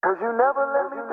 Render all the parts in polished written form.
'Cause you never let me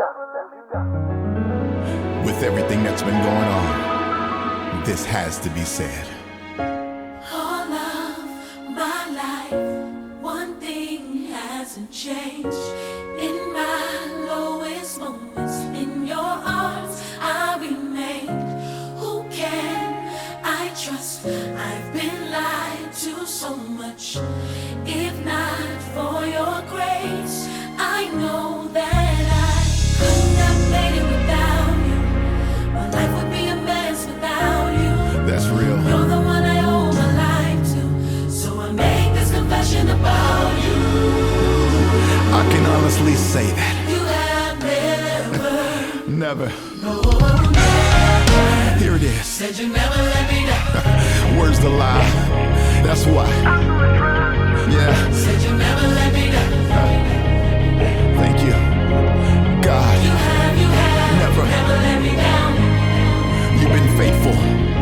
down. With everything that's been going on, this has to be said. All of my life, one thing hasn't changed. In my lowest moments, in your arms I remain. Who can I trust? I've been lied to so much. If not for your grace, I know that I couldn't have made it without you. My life would be a mess without you. That's real. You're the one I owe my life to, so I make this confession about you. I can honestly say that You have never, never. no, never Here it is. said you never let me down. Where's the lie? That's why. Yeah. Said you never let me down. Thank you, God. You have Never. never let me down. You've been faithful.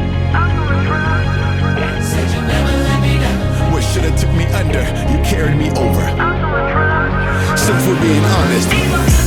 Said you never let me down. What should have took me under, you carried me over. Since we're being honest,